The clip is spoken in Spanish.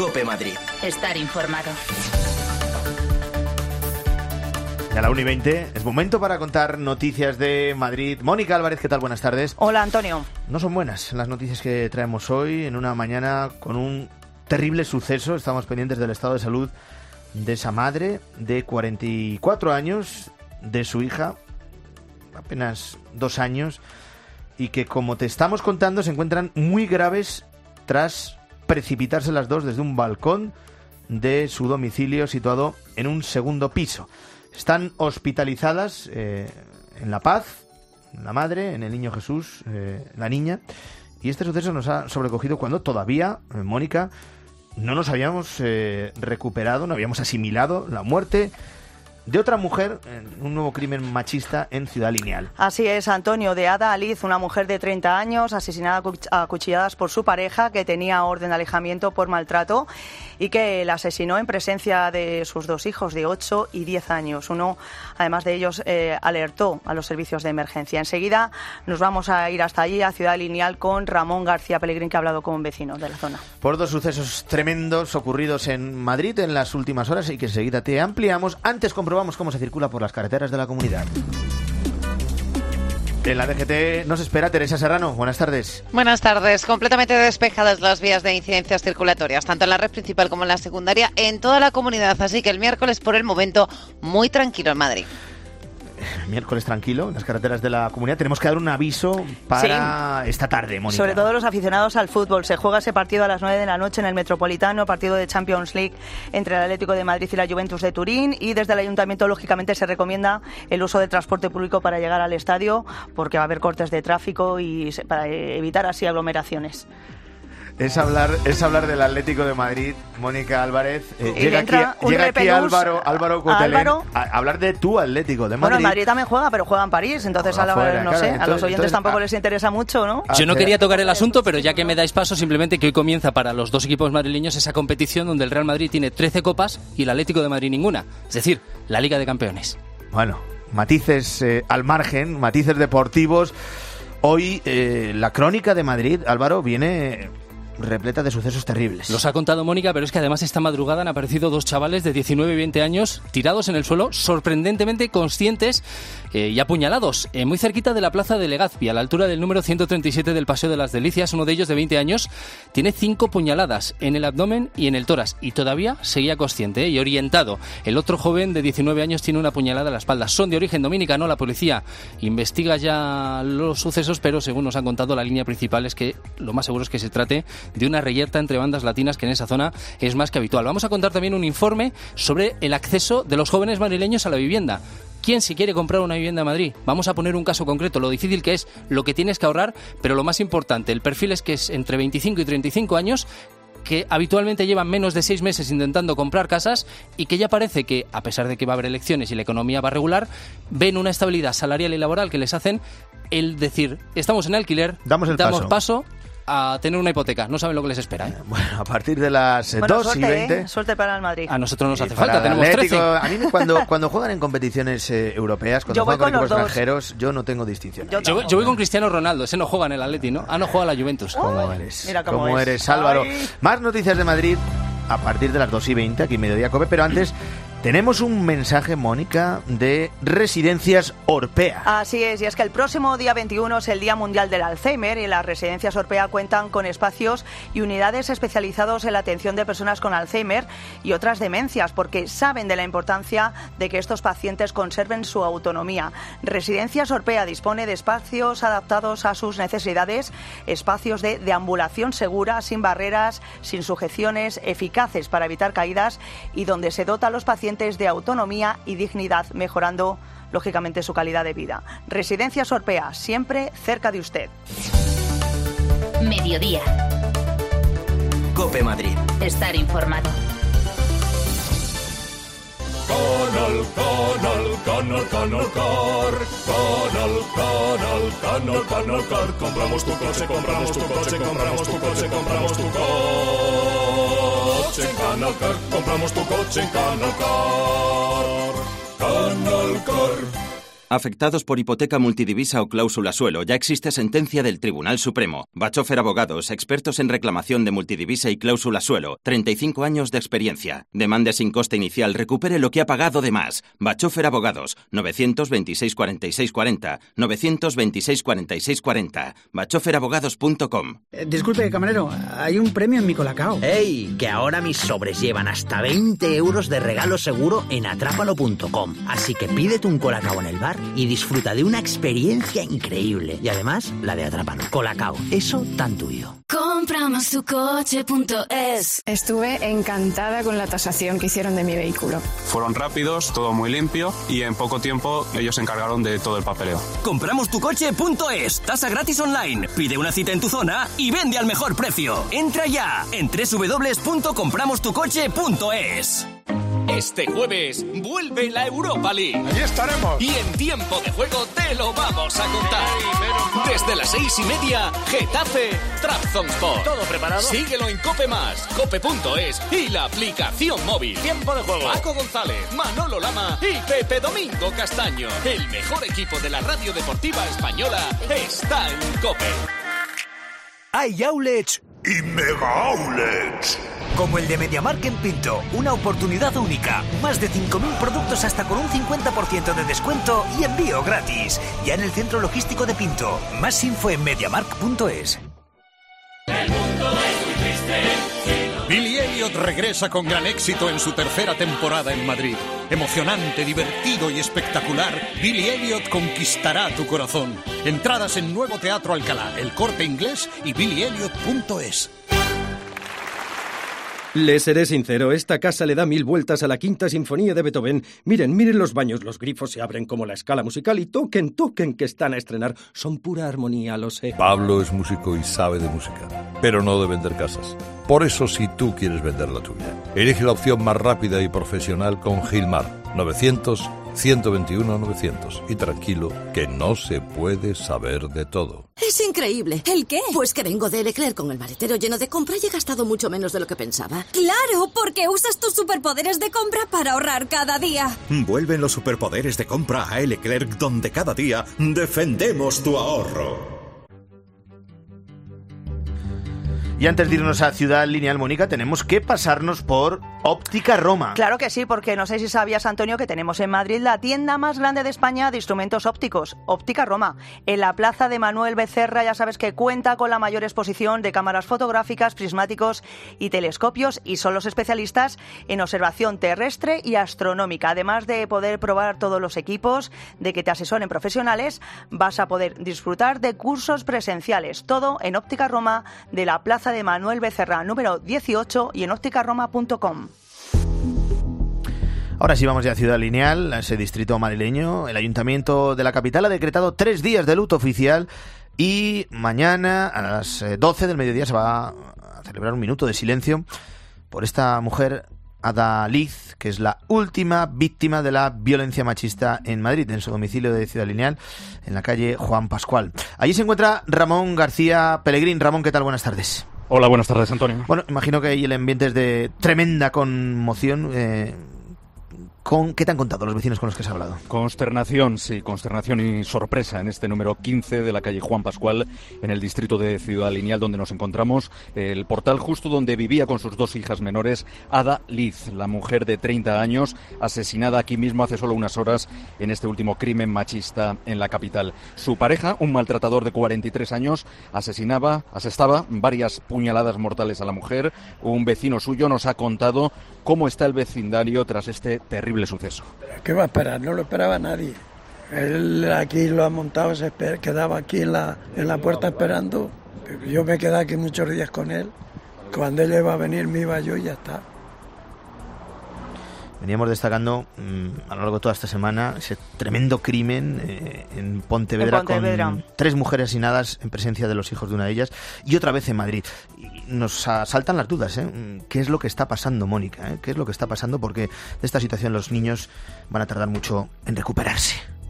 COPE Madrid. Estar informado. Y a la 1:20 es momento para contar noticias de Madrid. Mónica Álvarez, ¿qué tal? Buenas tardes. Hola, Antonio. No son buenas las noticias que traemos hoy en una mañana con un terrible suceso. Estamos pendientes del estado de salud de esa madre de 44 años, de su hija, apenas 2 años, y que, como te estamos contando, se encuentran muy graves tras precipitarse las dos desde un balcón de su domicilio situado en un segundo piso. Están hospitalizadas en La Paz, la madre, en el Niño Jesús, la niña, y este suceso nos ha sobrecogido cuando todavía, Mónica, no nos habíamos recuperado, no habíamos asimilado la muerte de otra mujer en un nuevo crimen machista en Ciudad Lineal. Así es, Antonio, de Ada Aliz, una mujer de 30 años, asesinada a cuchilladas por su pareja, que tenía orden de alejamiento por maltrato y que la asesinó en presencia de sus 2 hijos de 8 y 10 años. Uno, además de ellos, alertó a los servicios de emergencia. Enseguida nos vamos a ir hasta allí, a Ciudad Lineal, con Ramón García Pellegrín, que ha hablado con un vecino de la zona. Por 2 sucesos tremendos ocurridos en Madrid en las últimas horas y que enseguida te ampliamos. Antes comprobamos cómo se circula por las carreteras de la comunidad. En la DGT nos espera Teresa Serrano. Buenas tardes. Buenas tardes. Completamente despejadas las vías de incidencias circulatorias, tanto en la red principal como en la secundaria, en toda la comunidad. Así que el miércoles, por el momento, muy tranquilo en Madrid. Miércoles tranquilo en las carreteras de la comunidad. Tenemos que dar un aviso para esta tarde, Mónica. Sobre todo los aficionados al fútbol. Se juega ese partido a las 9 de la noche en el Metropolitano, partido de Champions League entre el Atlético de Madrid y la Juventus de Turín, y desde el Ayuntamiento, lógicamente, se recomienda el uso del transporte público para llegar al estadio, porque va a haber cortes de tráfico y para evitar así aglomeraciones. Es hablar del Atlético de Madrid, Mónica Álvarez. Llega aquí Álvaro Cotelén a hablar de tu Atlético de Madrid. Bueno, en Madrid también juega, pero juega en París, entonces a los oyentes tampoco les interesa mucho, ¿no? Yo no quería tocar el asunto, pero ya que me dais paso, simplemente que hoy comienza para los 2 equipos madrileños esa competición donde el Real Madrid tiene 13 copas y el Atlético de Madrid ninguna. Es decir, la Liga de Campeones. Bueno, matices al margen, matices deportivos. Hoy la crónica de Madrid, Álvaro, viene repleta de sucesos terribles. Los ha contado Mónica, pero es que además esta madrugada han aparecido 2 chavales de 19 y 20 años tirados en el suelo, sorprendentemente conscientes y apuñalados, muy cerquita de la plaza de Legazpi, a la altura del número 137 del Paseo de las Delicias. Uno de ellos, de 20 años, tiene 5 puñaladas en el abdomen y en el tórax, y todavía seguía consciente y orientado. El otro joven, de 19 años, tiene una puñalada en la espalda. Son de origen dominicano. La policía investiga ya los sucesos, pero según nos han contado, la línea principal es que lo más seguro es que se trate de una reyerta entre bandas latinas, que en esa zona es más que habitual. Vamos a contar también un informe sobre el acceso de los jóvenes madrileños a la vivienda. ¿Quién si quiere comprar una vivienda en Madrid? Vamos a poner un caso concreto, lo difícil que es, lo que tienes que ahorrar, pero lo más importante, el perfil es que es entre 25 y 35 años, que habitualmente llevan menos de 6 meses intentando comprar casas y que ya parece que, a pesar de que va a haber elecciones y la economía va a regular, ven una estabilidad salarial y laboral que les hacen el decir, estamos en alquiler, damos paso a tener una hipoteca. No saben lo que les espera, ¿eh? Bueno, a partir de las 2:20... Suerte para el Madrid. A nosotros nos hace falta, tenemos Atlético, 13. A mí cuando juegan en competiciones europeas, cuando juegan con equipos extranjeros, yo no tengo distinción. Yo voy con Cristiano Ronaldo, ese no juega en el Atleti, ¿no? No juega en la Juventus. ¿Cómo eres? Mira ¿Cómo eres, Álvaro? Ay. Más noticias de Madrid a partir de las 2:20, aquí en Mediodía Cope, pero antes tenemos un mensaje, Mónica, de Residencias Orpea. Así es, y es que el próximo día 21 es el Día Mundial del Alzheimer, y las Residencias Orpea cuentan con espacios y unidades especializados en la atención de personas con Alzheimer y otras demencias, porque saben de la importancia de que estos pacientes conserven su autonomía. Residencias Orpea dispone de espacios adaptados a sus necesidades, espacios de deambulación segura, sin barreras, sin sujeciones, eficaces para evitar caídas, y donde se dota a los pacientes de autonomía y dignidad, mejorando lógicamente su calidad de vida. Residencias Orpea, siempre cerca de usted. Mediodía. COPE Madrid. Estar informado. Canal Car. Compramos tu coche en Canal Car. Compramos tu coche en Canal Car. Canal Car. Afectados por hipoteca multidivisa o cláusula suelo, ya existe sentencia del Tribunal Supremo. Bachofer Abogados, expertos en reclamación de multidivisa y cláusula suelo. 35 años de experiencia. Demande sin coste inicial, recupere lo que ha pagado de más. Bachofer Abogados, 926 46 40, 926 46 40, bachoferabogados.com. Disculpe, camarero, hay un premio en mi Colacao. ¡Ey! Que ahora mis sobres llevan hasta 20 euros de regalo seguro en atrápalo.com. Así que pídete un Colacao en el bar y disfruta de una experiencia increíble. Y además, la de Atrápalo. Colacao, eso tan tuyo. Compramostucoche.es. Estuve encantada con la tasación que hicieron de mi vehículo. Fueron rápidos, todo muy limpio y en poco tiempo ellos se encargaron de todo el papeleo. Compramostucoche.es. Tasa gratis online. Pide una cita en tu zona y vende al mejor precio. Entra ya en www.compramostucoche.es. Este jueves vuelve la Europa League. Allí estaremos. Y en tiempo de juego te lo vamos a contar. Desde las 6:30, Getafe, Trabzonspor. ¿Todo preparado? Síguelo en Cope+, cope.es y la aplicación móvil. Tiempo de juego. Paco González, Manolo Lama y Pepe Domingo Castaño. El mejor equipo de la radio deportiva española está en Cope. Hay outlets y mega outlets. Como el de MediaMarkt en Pinto, una oportunidad única. Más de 5.000 productos hasta con un 50% de descuento y envío gratis. Ya en el centro logístico de Pinto. Más info en mediamarkt.es. El mundo es muy triste. Billy Elliot regresa con gran éxito en su tercera temporada en Madrid. Emocionante, divertido y espectacular, Billy Elliot conquistará tu corazón. Entradas en Nuevo Teatro Alcalá, El Corte Inglés y billyelliot.es. Les seré sincero, esta casa le da 1000 vueltas a la Quinta Sinfonía de Beethoven. Miren los baños, los grifos se abren como la escala musical y toquen, que están a estrenar. Son pura armonía, lo sé. Pablo es músico y sabe de música, pero no de vender casas. Por eso, si tú quieres vender la tuya, elige la opción más rápida y profesional con Gilmar. 900-121-900. Y tranquilo, que no se puede saber de todo. Es increíble. ¿El qué? Pues que vengo de Leclerc con el maletero lleno de compra y he gastado mucho menos de lo que pensaba. ¡Claro! Porque usas tus superpoderes de compra para ahorrar cada día. Vuelven los superpoderes de compra a Leclerc, donde cada día defendemos tu ahorro. Y antes de irnos a Ciudad Lineal, Mónica, tenemos que pasarnos por Óptica Roma. Claro que sí, porque no sé si sabías, Antonio, que tenemos en Madrid la tienda más grande de España de instrumentos ópticos, Óptica Roma. En la plaza de Manuel Becerra, ya sabes que cuenta con la mayor exposición de cámaras fotográficas, prismáticos y telescopios, y son los especialistas en observación terrestre y astronómica. Además de poder probar todos los equipos, de que te asesoren profesionales, vas a poder disfrutar de cursos presenciales. Todo en Óptica Roma de la plaza de Manuel Becerra, número 18, y en ópticaroma.com. Ahora sí vamos ya a Ciudad Lineal, a ese distrito madrileño. El Ayuntamiento de la capital ha decretado 3 días de luto oficial y mañana a las 12 del mediodía se va a celebrar un minuto de silencio por esta mujer, Ada Liz, que es la última víctima de la violencia machista en Madrid, en su domicilio de Ciudad Lineal, en la calle Juan Pascual. Allí se encuentra Ramón García Pellegrín. Ramón, ¿qué tal? Buenas tardes. Hola, buenas tardes, Antonio. Bueno, imagino que ahí el ambiente es de tremenda conmoción. ¿Qué te han contado los vecinos con los que has hablado? Consternación, sí, consternación y sorpresa en este número 15 de la calle Juan Pascual, en el distrito de Ciudad Lineal, donde nos encontramos, el portal justo donde vivía con sus 2 hijas menores, Ada Liz, la mujer de 30 años, asesinada aquí mismo hace solo unas horas en este último crimen machista en la capital. Su pareja, un maltratador de 43 años, asestaba varias puñaladas mortales a la mujer. Un vecino suyo nos ha contado cómo está el vecindario tras este terrible suceso. ¿Qué va a esperar? No lo esperaba nadie. Él aquí lo ha montado, quedaba aquí en la puerta esperando. Yo me quedé aquí muchos días con él. Cuando él iba a venir me iba yo y ya está. Veníamos destacando a lo largo de toda esta semana ese tremendo crimen en Pontevedra, con 3 mujeres asesinadas en presencia de los hijos de una de ellas y otra vez en Madrid. Y nos asaltan las dudas, ¿Qué es lo que está pasando, Mónica? ¿Qué es lo que está pasando? Porque de esta situación los niños van a tardar mucho en recuperarse.